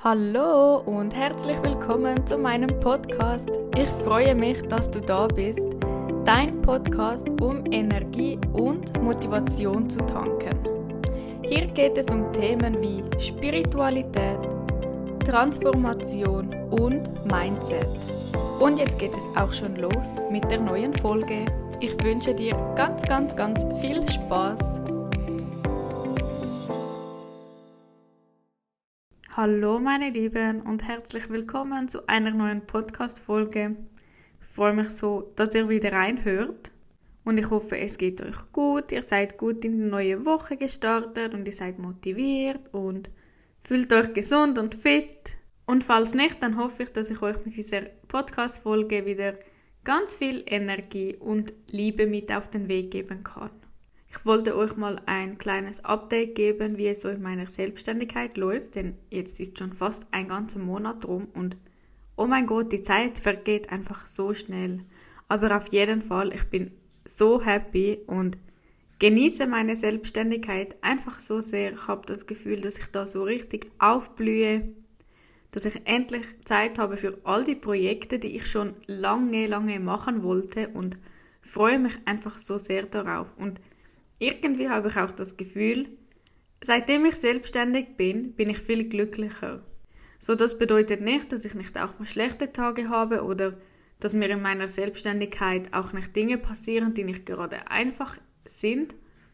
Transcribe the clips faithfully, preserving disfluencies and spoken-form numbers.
Hallo und herzlich willkommen zu meinem Podcast. Ich freue mich, dass du da bist. Dein Podcast, um Energie und Motivation zu tanken. Hier geht es um Themen wie Spiritualität, Transformation und Mindset. Und jetzt geht es auch schon los mit der neuen Folge. Ich wünsche dir ganz, ganz, ganz viel Spaß. Hallo meine Lieben und herzlich willkommen zu einer neuen Podcast-Folge. Ich freue mich so, dass ihr wieder reinhört und ich hoffe, es geht euch gut. Ihr seid gut in die neue Woche gestartet und ihr seid motiviert und fühlt euch gesund und fit. Und falls nicht, dann hoffe ich, dass ich euch mit dieser Podcast-Folge wieder ganz viel Energie und Liebe mit auf den Weg geben kann. Ich wollte euch mal ein kleines Update geben, wie es so in meiner Selbstständigkeit läuft, denn jetzt ist schon fast ein ganzer Monat rum und oh mein Gott, die Zeit vergeht einfach so schnell. Aber auf jeden Fall, ich bin so happy und genieße meine Selbstständigkeit einfach so sehr. Ich habe das Gefühl, dass ich da so richtig aufblühe, dass ich endlich Zeit habe für all die Projekte, die ich schon lange, lange machen wollte und freue mich einfach so sehr darauf. Und irgendwie habe ich auch das Gefühl, seitdem ich selbstständig bin, bin ich viel glücklicher. So, das bedeutet nicht, dass ich nicht auch mal schlechte Tage habe oder dass mir in meiner Selbstständigkeit auch nicht Dinge passieren, die nicht gerade einfach sind.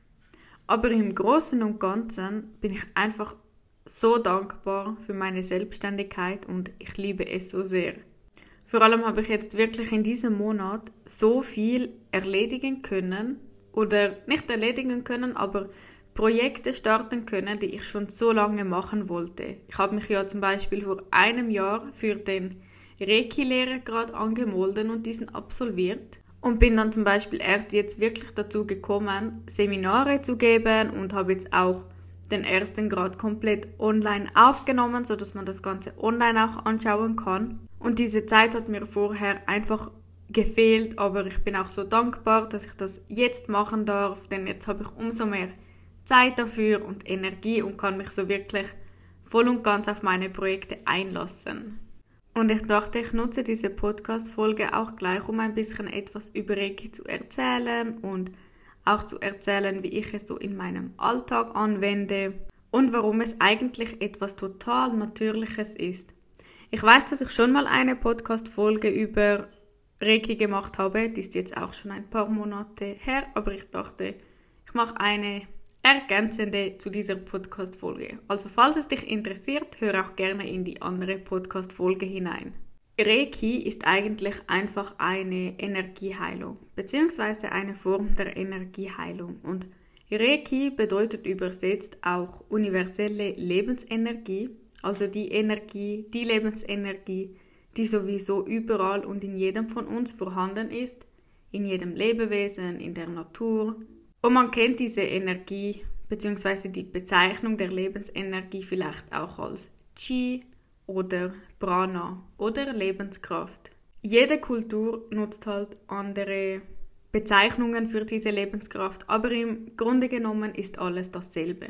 Aber im Großen und Ganzen bin ich einfach so dankbar für meine Selbstständigkeit und ich liebe es so sehr. Vor allem habe ich jetzt wirklich in diesem Monat so viel erledigen können, oder nicht erledigen können, aber Projekte starten können, die ich schon so lange machen wollte. Ich habe mich ja zum Beispiel vor einem Jahr für den Reiki-Lehrer gerade angemeldet und diesen absolviert und bin dann zum Beispiel erst jetzt wirklich dazu gekommen, Seminare zu geben und habe jetzt auch den ersten Grad komplett online aufgenommen, sodass man das Ganze online auch anschauen kann. Und diese Zeit hat mir vorher einfach gefehlt, aber ich bin auch so dankbar, dass ich das jetzt machen darf, denn jetzt habe ich umso mehr Zeit dafür und Energie und kann mich so wirklich voll und ganz auf meine Projekte einlassen. Und ich dachte, ich nutze diese Podcast-Folge auch gleich, um ein bisschen etwas über Reiki zu erzählen und auch zu erzählen, wie ich es so in meinem Alltag anwende und warum es eigentlich etwas total Natürliches ist. Ich weiß, dass ich schon mal eine Podcast-Folge über Reiki gemacht habe, die ist jetzt auch schon ein paar Monate her, aber ich dachte, ich mache eine ergänzende zu dieser Podcast-Folge. Also falls es dich interessiert, hör auch gerne in die andere Podcast-Folge hinein. Reiki ist eigentlich einfach eine Energieheilung, beziehungsweise eine Form der Energieheilung. Und Reiki bedeutet übersetzt auch universelle Lebensenergie, also die Energie, die Lebensenergie, die sowieso überall und in jedem von uns vorhanden ist, in jedem Lebewesen, in der Natur. Und man kennt diese Energie bzw. die Bezeichnung der Lebensenergie vielleicht auch als Qi oder Prana oder Lebenskraft. Jede Kultur nutzt halt andere Bezeichnungen für diese Lebenskraft, aber im Grunde genommen ist alles dasselbe.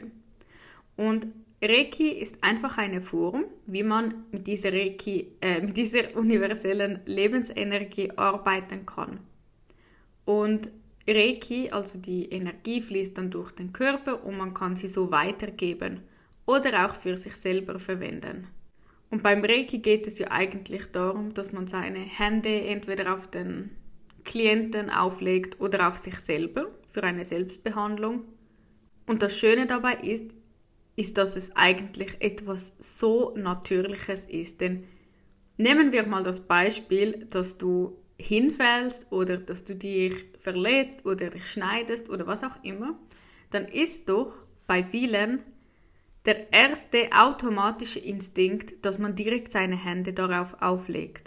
Und Reiki ist einfach eine Form, wie man mit dieser Reiki, äh, mit dieser universellen Lebensenergie arbeiten kann. Und Reiki, also die Energie, fließt dann durch den Körper und man kann sie so weitergeben oder auch für sich selber verwenden. Und beim Reiki geht es ja eigentlich darum, dass man seine Hände entweder auf den Klienten auflegt oder auf sich selber für eine Selbstbehandlung. Und das Schöne dabei ist, ist, dass es eigentlich etwas so Natürliches ist. Denn nehmen wir mal das Beispiel, dass du hinfällst oder dass du dich verletzt oder dich schneidest oder was auch immer, dann ist doch bei vielen der erste automatische Instinkt, dass man direkt seine Hände darauf auflegt.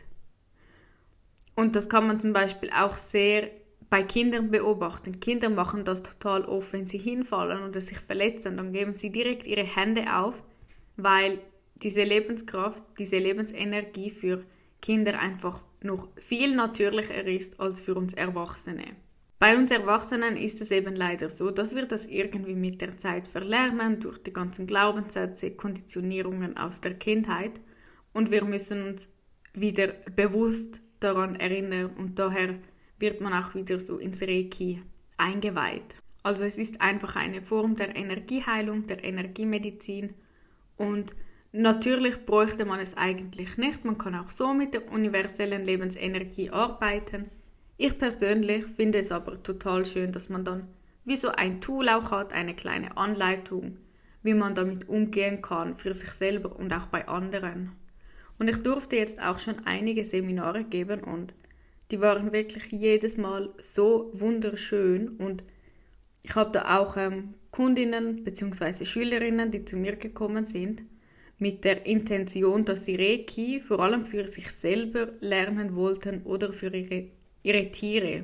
Und das kann man zum Beispiel auch sehr bei Kindern beobachten. Kinder machen das total oft, wenn sie hinfallen oder sich verletzen, dann geben sie direkt ihre Hände auf, weil diese Lebenskraft, diese Lebensenergie für Kinder einfach noch viel natürlicher ist als für uns Erwachsene. Bei uns Erwachsenen ist es eben leider so, dass wir das irgendwie mit der Zeit verlernen, durch die ganzen Glaubenssätze, Konditionierungen aus der Kindheit. Und wir müssen uns wieder bewusst daran erinnern und daher wird man auch wieder so ins Reiki eingeweiht. Also es ist einfach eine Form der Energieheilung, der Energiemedizin und natürlich bräuchte man es eigentlich nicht. Man kann auch so mit der universellen Lebensenergie arbeiten. Ich persönlich finde es aber total schön, dass man dann wie so ein Tool auch hat, eine kleine Anleitung, wie man damit umgehen kann für sich selber und auch bei anderen. Und ich durfte jetzt auch schon einige Seminare geben und die waren wirklich jedes Mal so wunderschön und ich habe da auch ähm, Kundinnen bzw. Schülerinnen, die zu mir gekommen sind, mit der Intention, dass sie Reiki vor allem für sich selber lernen wollten oder für ihre ihre Tiere.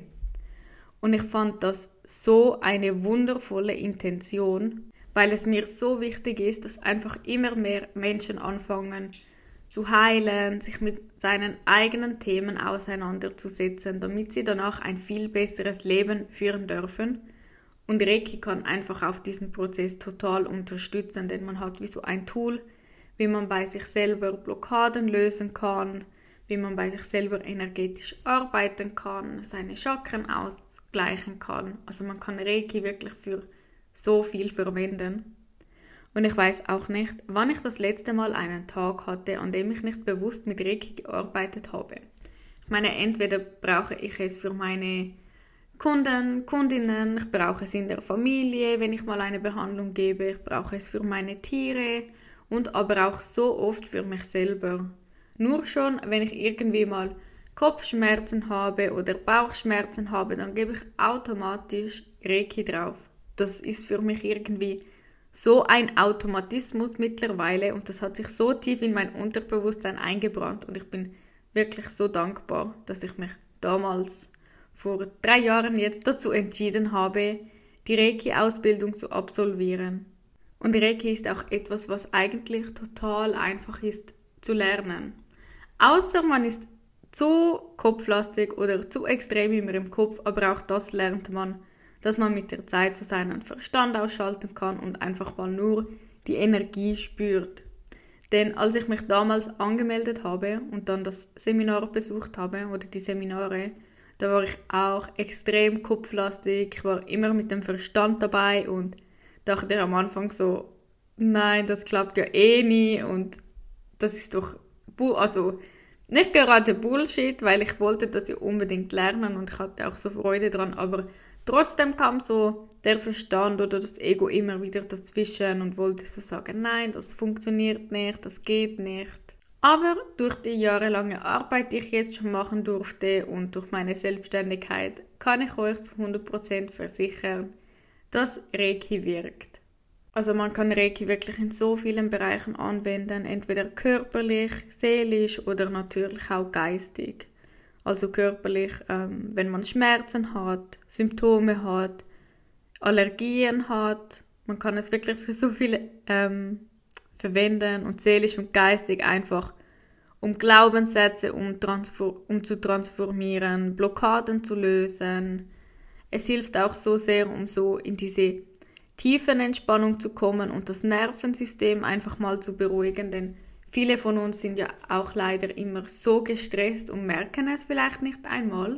Und ich fand das so eine wundervolle Intention, weil es mir so wichtig ist, dass einfach immer mehr Menschen anfangen zu heilen, sich mit seinen eigenen Themen auseinanderzusetzen, damit sie danach ein viel besseres Leben führen dürfen. Und Reiki kann einfach auf diesen Prozess total unterstützen, denn man hat wie so ein Tool, wie man bei sich selber Blockaden lösen kann, wie man bei sich selber energetisch arbeiten kann, seine Chakren ausgleichen kann. Also man kann Reiki wirklich für so viel verwenden. Und ich weiß auch nicht, wann ich das letzte Mal einen Tag hatte, an dem ich nicht bewusst mit Reiki gearbeitet habe. Ich meine, entweder brauche ich es für meine Kunden, Kundinnen, ich brauche es in der Familie, wenn ich mal eine Behandlung gebe, ich brauche es für meine Tiere und aber auch so oft für mich selber. Nur schon, wenn ich irgendwie mal Kopfschmerzen habe oder Bauchschmerzen habe, dann gebe ich automatisch Reiki drauf. Das ist für mich irgendwie so ein Automatismus mittlerweile und das hat sich so tief in mein Unterbewusstsein eingebrannt und ich bin wirklich so dankbar, dass ich mich damals vor drei Jahren jetzt dazu entschieden habe, die Reiki-Ausbildung zu absolvieren. Und Reiki ist auch etwas, was eigentlich total einfach ist zu lernen. Außer man ist zu kopflastig oder zu extrem immer im Kopf, aber auch das lernt man, dass man mit der Zeit so seinen Verstand ausschalten kann und einfach mal nur die Energie spürt. Denn als ich mich damals angemeldet habe und dann das Seminar besucht habe oder die Seminare, da war ich auch extrem kopflastig, ich war immer mit dem Verstand dabei und dachte am Anfang so, nein, das klappt ja eh nie und das ist doch, also nicht gerade Bullshit, weil ich wollte das ja unbedingt lernen und ich hatte auch so Freude dran, aber trotzdem kam so der Verstand oder das Ego immer wieder dazwischen und wollte so sagen, nein, das funktioniert nicht, das geht nicht. Aber durch die jahrelange Arbeit, die ich jetzt schon machen durfte und durch meine Selbstständigkeit, kann ich euch zu hundert Prozent versichern, dass Reiki wirkt. Also man kann Reiki wirklich in so vielen Bereichen anwenden, entweder körperlich, seelisch oder natürlich auch geistig. Also körperlich, ähm, wenn man Schmerzen hat, Symptome hat, Allergien hat. Man kann es wirklich für so viele ähm, verwenden und seelisch und geistig einfach, um Glaubenssätze um, transfor- um zu transformieren, Blockaden zu lösen. Es hilft auch so sehr, um so in diese tiefen Entspannung zu kommen und das Nervensystem einfach mal zu beruhigen, denn viele von uns sind ja auch leider immer so gestresst und merken es vielleicht nicht einmal.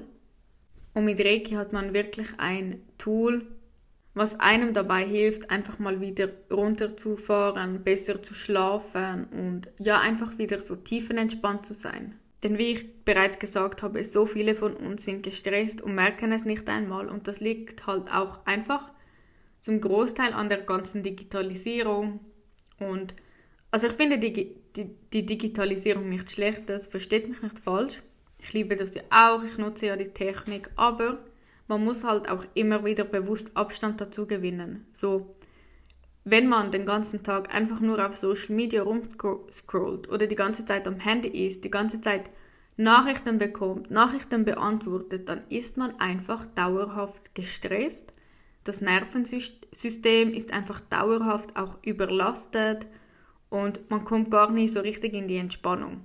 Und mit Reiki hat man wirklich ein Tool, was einem dabei hilft, einfach mal wieder runterzufahren, besser zu schlafen und ja, einfach wieder so tiefenentspannt zu sein. Denn wie ich bereits gesagt habe, so viele von uns sind gestresst und merken es nicht einmal und das liegt halt auch einfach zum Großteil an der ganzen Digitalisierung. Und also ich finde die, die, die Digitalisierung nicht schlecht, das versteht mich nicht falsch. Ich liebe das ja auch, ich nutze ja die Technik, aber man muss halt auch immer wieder bewusst Abstand dazu gewinnen. So, wenn man den ganzen Tag einfach nur auf Social Media rumscrollt oder die ganze Zeit am Handy ist, die ganze Zeit Nachrichten bekommt, Nachrichten beantwortet, dann ist man einfach dauerhaft gestresst. Das Nervensystem ist einfach dauerhaft auch überlastet und man kommt gar nicht so richtig in die Entspannung.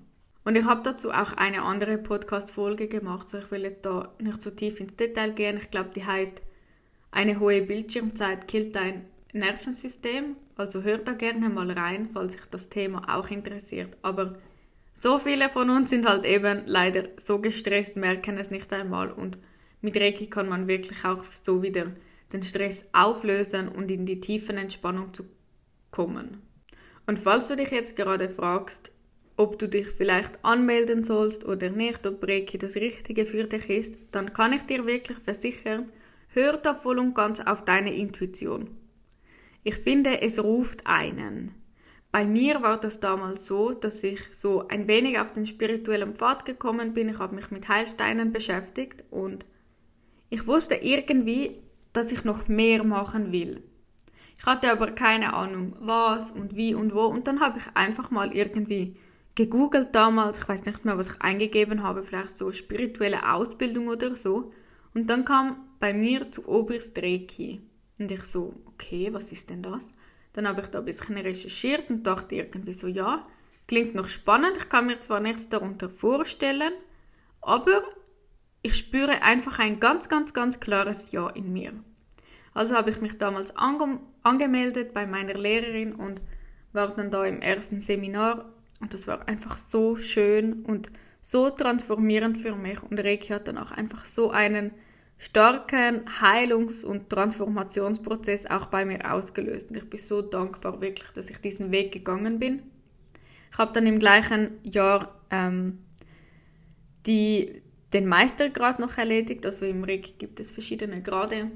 Und ich habe dazu auch eine andere Podcast-Folge gemacht, so ich will jetzt da nicht so tief ins Detail gehen. Ich glaube, die heißt «Eine hohe Bildschirmzeit killt dein Nervensystem». Also hört da gerne mal rein, falls sich das Thema auch interessiert. Aber so viele von uns sind halt eben leider so gestresst, merken es nicht einmal. Und mit Reiki kann man wirklich auch so wieder den Stress auflösen und in die tiefen Entspannung zu kommen. Und falls du dich jetzt gerade fragst, ob du dich vielleicht anmelden sollst oder nicht, ob Reiki das Richtige für dich ist, dann kann ich dir wirklich versichern, hör da voll und ganz auf deine Intuition. Ich finde, es ruft einen. Bei mir war das damals so, dass ich so ein wenig auf den spirituellen Pfad gekommen bin. Ich habe mich mit Heilsteinen beschäftigt und ich wusste irgendwie, dass ich noch mehr machen will. Ich hatte aber keine Ahnung, was und wie und wo. Und dann habe ich einfach mal irgendwie gegoogelt damals, ich weiß nicht mehr, was ich eingegeben habe, vielleicht so spirituelle Ausbildung oder so. Und dann kam bei mir zu oberst Reiki. Und ich so, okay, was ist denn das? Dann habe ich da ein bisschen recherchiert und dachte irgendwie so, ja, klingt noch spannend. Ich kann mir zwar nichts darunter vorstellen, aber ich spüre einfach ein ganz, ganz, ganz klares Ja in mir. Also habe ich mich damals ange- angemeldet bei meiner Lehrerin und war dann da im ersten Seminar. Und das war einfach so schön und so transformierend für mich. Und Reiki hat dann auch einfach so einen starken Heilungs- und Transformationsprozess auch bei mir ausgelöst. Und ich bin so dankbar wirklich, dass ich diesen Weg gegangen bin. Ich habe dann im gleichen Jahr ähm, die, den Meistergrad noch erledigt. Also im Reiki gibt es verschiedene Grade.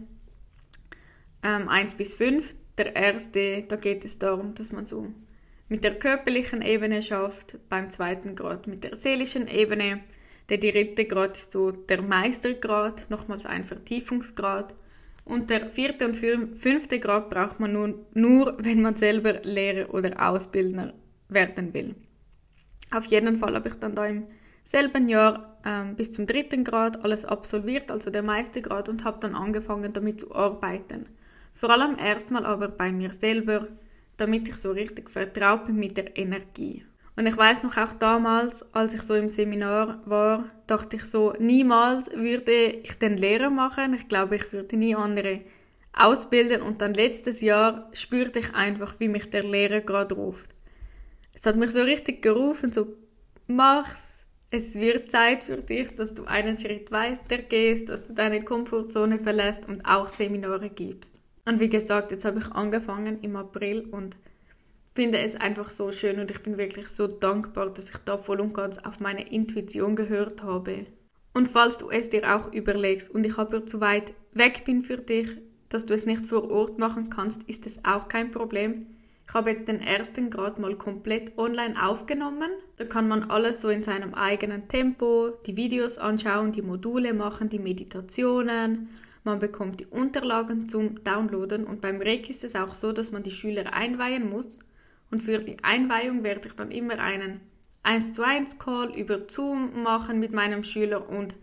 Ähm, eins bis fünf. Der erste, da geht es darum, dass man so mit der körperlichen Ebene schafft, beim zweiten Grad mit der seelischen Ebene. Der dritte Grad ist so der Meistergrad, nochmals ein Vertiefungsgrad. Und der vierte und fünfte Grad braucht man nur, nur, wenn man selber Lehrer oder Ausbildner werden will. Auf jeden Fall habe ich dann da im selben Jahr ähm, bis zum dritten Grad alles absolviert, also der Meistergrad, und habe dann angefangen damit zu arbeiten. Vor allem erstmal aber bei mir selber, damit ich so richtig vertraut bin mit der Energie. Und ich weiss noch, auch damals, als ich so im Seminar war, dachte ich so, niemals würde ich den Lehrer machen. Ich glaube, ich würde nie andere ausbilden. Und dann letztes Jahr spürte ich einfach, wie mich der Lehrer gerade ruft. Es hat mich so richtig gerufen, so, mach's. Es wird Zeit für dich, dass du einen Schritt weiter gehst, dass du deine Komfortzone verlässt und auch Seminare gibst. Und wie gesagt, jetzt habe ich angefangen im April und finde es einfach so schön und ich bin wirklich so dankbar, dass ich da voll und ganz auf meine Intuition gehört habe. Und falls du es dir auch überlegst und ich aber zu weit weg bin für dich, dass du es nicht vor Ort machen kannst, ist es auch kein Problem. Ich habe jetzt den ersten Grad mal komplett online aufgenommen. Da kann man alles so in seinem eigenen Tempo, die Videos anschauen, die Module machen, die Meditationen. Man bekommt die Unterlagen zum Downloaden und beim Reiki ist es auch so, dass man die Schüler einweihen muss. Und für die Einweihung werde ich dann immer einen eins zu eins Call über Zoom machen mit meinem Schüler und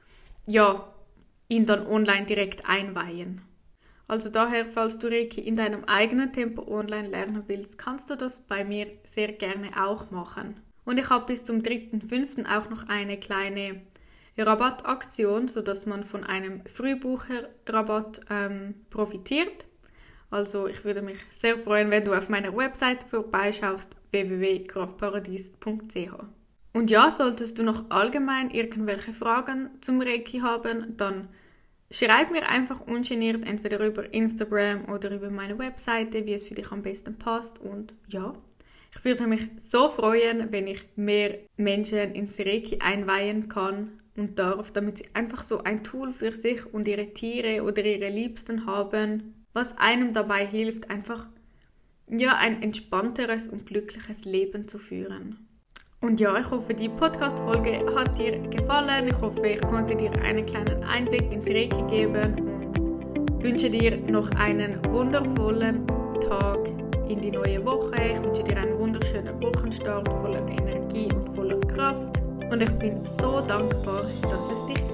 ja, ihn dann online direkt einweihen. Also daher, falls du Reiki in deinem eigenen Tempo online lernen willst, kannst du das bei mir sehr gerne auch machen. Und ich habe bis zum dritten fünften auch noch eine kleine Rabattaktion, sodass man von einem Frühbucherrabatt ähm, profitiert. Also ich würde mich sehr freuen, wenn du auf meiner Website vorbeischaust, w w w punkt kraftparadies punkt c h. Und ja, solltest du noch allgemein irgendwelche Fragen zum Reiki haben, dann schreib mir einfach ungeniert, entweder über Instagram oder über meine Webseite, wie es für dich am besten passt. Und ja, ich würde mich so freuen, wenn ich mehr Menschen ins Reiki einweihen kann und darf, damit sie einfach so ein Tool für sich und ihre Tiere oder ihre Liebsten haben, was einem dabei hilft, einfach ja, ein entspannteres und glückliches Leben zu führen. Und ja, ich hoffe, die Podcast-Folge hat dir gefallen. Ich hoffe, ich konnte dir einen kleinen Einblick ins Reiki geben und wünsche dir noch einen wundervollen Tag in die neue Woche. Ich wünsche dir einen wunderschönen Wochenstart voller Energie und voller Kraft. Und ich bin so dankbar, dass es dich gibt.